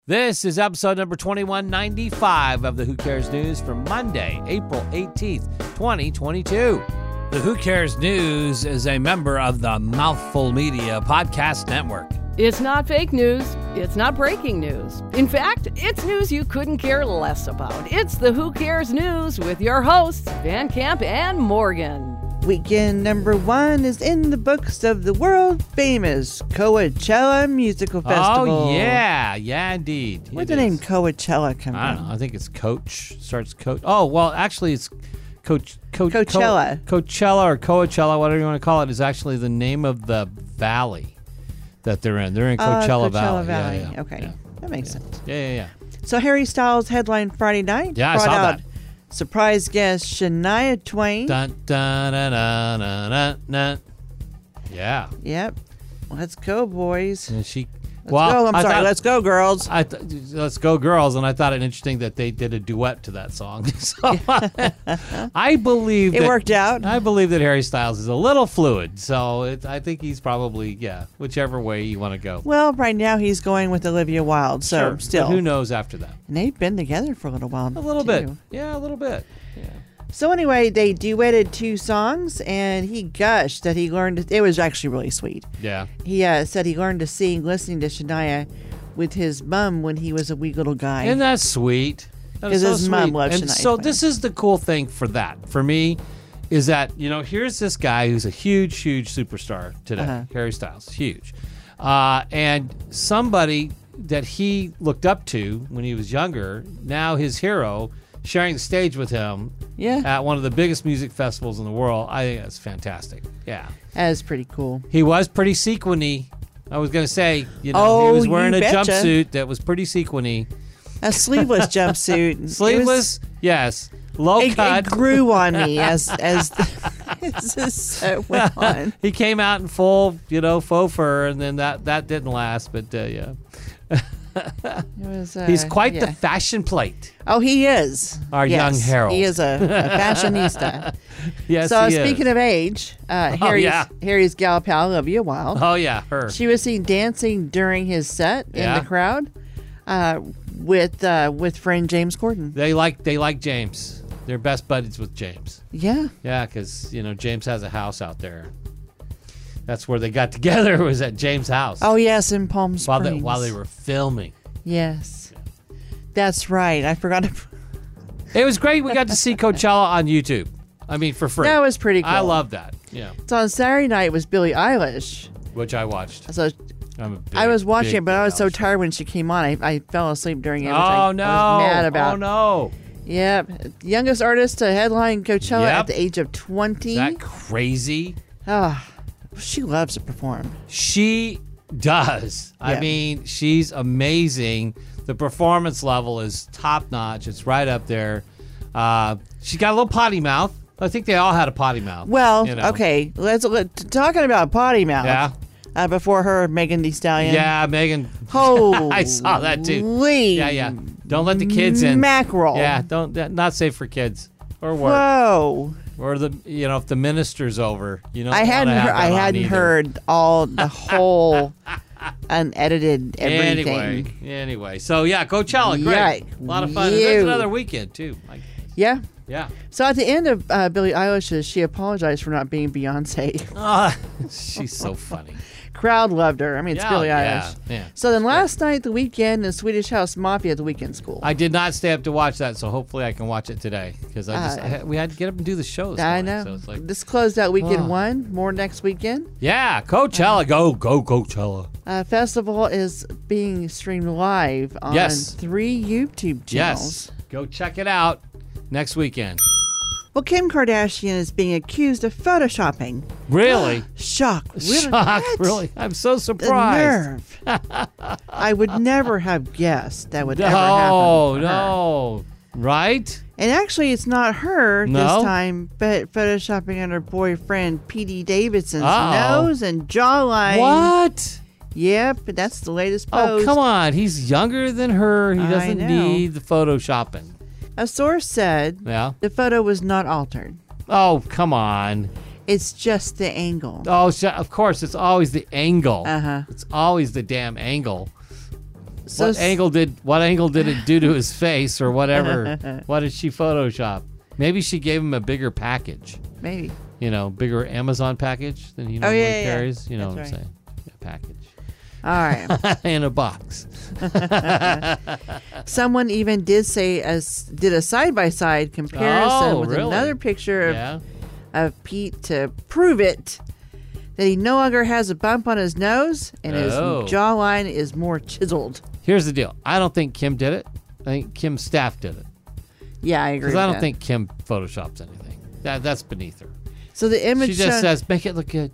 This is episode number 2195 of the Who Cares News for Monday, April 18th, 2022. The Who Cares News is a member of the Mouthful Media Podcast Network. It's not fake news. It's not breaking news. In fact, it's news you couldn't care less about. It's the Who Cares News with your hosts, Van Camp and Morgan. Weekend number one is in the books of the world-famous Coachella Musical Festival. Oh, yeah, indeed. Where'd the name Coachella come from? I don't know. I think it's Coach. Starts Coach. Oh, well, actually, it's Coachella. Coachella or Coachella, whatever you want to call it, is actually the name of the valley that they're in. They're in Coachella Valley. Yeah. Okay, yeah. That makes sense. Yeah. So Harry Styles headlined Friday night. Yeah, I saw that. Surprise guest Shania Twain. Dun, dun, dun, dun, dun, dun, dun. Yeah. Yep. Let's go, boys. And she. Let's go, girls. Let's go, girls. And I thought it interesting that they did a duet to that song. So I believe it worked out. I believe that Harry Styles is a little fluid. So I think he's probably, whichever way you want to go. Well, right now he's going with Olivia Wilde. So sure, still. But who knows after that? And they've been together for a little while. A little bit. Yeah, a little bit. Yeah. So anyway, they duetted two songs, and he gushed that he learned. It was actually really sweet. Yeah. He said he learned to sing listening to Shania with his mom when he was a wee little guy. And that's sweet. Because his mom loves Shania. And so Twain. this is the cool thing for that, for me, is that, here's this guy who's a huge, huge superstar today, Harry Styles, huge. And somebody that he looked up to when he was younger, now his hero, sharing the stage with him at one of the biggest music festivals in the world. I think that's fantastic. Yeah. That is pretty cool. He was pretty sequiny. I was going to say, he was wearing a jumpsuit that was pretty sequiny. A sleeveless jumpsuit. Sleeveless, yes. Low cut. It grew on me as this went on. He came out in full, faux fur, and then that didn't last, but yeah. He's quite the fashion plate. Oh, he is. Our young Harold. He is a fashionista. Yes, so he speaking is. of age, Harry's gal pal Olivia Wilde. Oh yeah, her. She was seen dancing during his set in the crowd with friend James Corden. They like James. They're best buddies with James. Yeah. Yeah, because James has a house out there. That's where they got together, was at James' house. Oh, yes, in Palm Springs. While they were filming. Yes. That's right. I forgot to... It was great. We got to see Coachella on YouTube. I mean, for free. That was pretty cool. I love that. Yeah. So on Saturday night, it was Billie Eilish. Which I watched. So I was watching it, but I was so tired when she came on. I fell asleep during it. I was mad about. Oh, no. Yep. Youngest artist to headline Coachella at the age of 20. Is that crazy? She loves to perform. She does. Yeah. I mean, she's amazing. The performance level is top notch. It's right up there. She's got a little potty mouth. I think they all had a potty mouth. Well, okay. Let's talking about potty mouth. Yeah. Before her, Megan Thee Stallion. Yeah, Megan. Oh, I saw that too. Yeah. Don't let the kids in. Mackerel. Yeah, not safe for kids or work. Whoa. Or if the minister's over, I hadn't heard all the whole unedited everything. Anyway, so Coachella, great, a lot of fun. It's another weekend too. Yeah. Yeah. So at the end of Billie Eilish's, she apologized for not being Beyonce. She's so funny. Crowd loved her. I mean, it's Billie Eilish. Yeah. So then last night, the weekend, in Swedish House Mafia at the Weekend School. I did not stay up to watch that, so hopefully I can watch it today because we had to get up and do the show. I know. So it's like, this closed out weekend one. More next weekend. Yeah, Coachella, go Coachella. Festival is being streamed live on 3 YouTube channels. Yes, go check it out next weekend. Well, Kim Kardashian is being accused of photoshopping. Really? Shock. Really? Shock. What? Really? I'm so surprised. The nerve. I would never have guessed that would ever happen. Oh, no. Right? And actually, it's not her this time, but photoshopping on her boyfriend, P.D. Davidson's nose and jawline. What? Yep, that's the latest post. Oh, come on. He's younger than her. He doesn't need the photoshopping. A source said the photo was not altered. Oh, come on. It's just the angle. Oh, of course. It's always the angle. Uh-huh. It's always the damn angle. what angle did it do to his face or whatever? What did she Photoshop? Maybe she gave him a bigger package. Maybe. Bigger Amazon package than he normally carries. You know That's what I'm saying? A package. All right. In a box. Someone even did did a side-by-side comparison with another picture of Pete to prove it that he no longer has a bump on his nose and his jawline is more chiseled. Here's the deal. I don't think Kim did it. I think Kim's staff did it. Yeah, I agree. Because I don't think Kim photoshops anything. That's beneath her. So the image she just says, "Make it look good."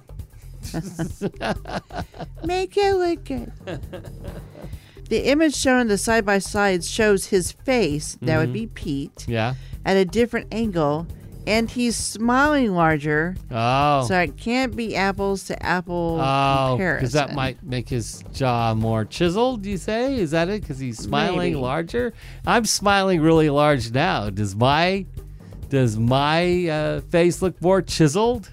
Make it look good. The image shown in the side-by-side shows his face, that would be Pete, at a different angle, and he's smiling larger. Oh. So it can't be apples to apple comparison. Because that might make his jaw more chiseled, you say? Is that it? Because he's smiling larger? I'm smiling really large now. Does my face look more chiseled?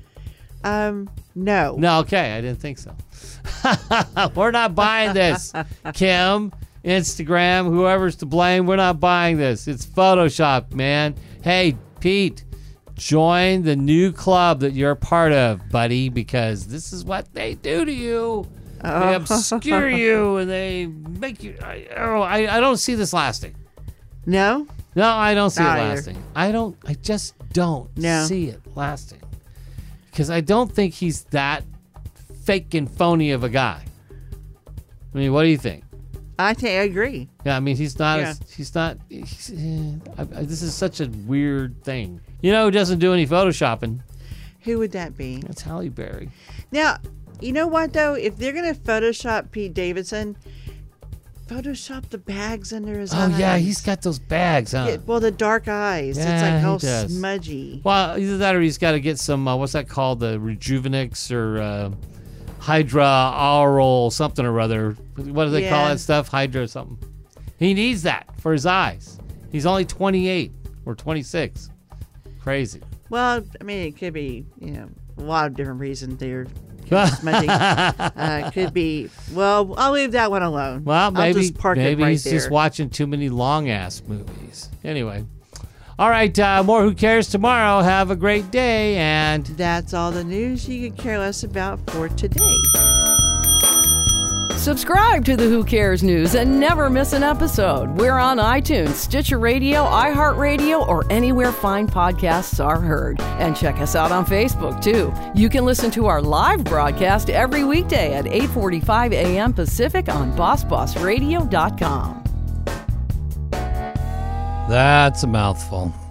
No. No, okay. I didn't think so. We're not buying this. Kim, Instagram, whoever's to blame, we're not buying this. It's Photoshop, man. Hey, Pete, join the new club that you're a part of, buddy, because this is what they do to you. They obscure you and they make you... I don't see this lasting. No? No, I don't see it lasting. I just don't see it lasting. Because I don't think he's that fake and phony of a guy. I mean, what do you think? I agree. Yeah, I mean, he's not. This is such a weird thing. You know who doesn't do any photoshopping? Who would that be? That's Halle Berry. Now, you know what, though? If they're going to Photoshop Pete Davidson, Photoshop the bags under his eyes. Oh, yeah, he's got those bags, huh? Well, the dark eyes. Yeah, it's like all does. smudgy. Well, either that or he's got to get some, what's that called? The Rejuvenix or Hydra Aural something or other. What do they call that stuff? Hydra something. He needs that for his eyes. He's only 28 or 26. Crazy. Well, I mean, it could be, a lot of different reasons they're smudging. Could be, well, I'll leave that one alone. Well, maybe, I'll just park it right he's there. Just watching too many long-ass movies. Anyway. All right, more Who Cares tomorrow. Have a great day, and... That's all the news you could care less about for today. Subscribe to the Who Cares News and never miss an episode. We're on iTunes, Stitcher Radio, iHeartRadio, or anywhere fine podcasts are heard. And check us out on Facebook, too. You can listen to our live broadcast every weekday at 8:45 a.m. Pacific on BossBossRadio.com. That's a mouthful.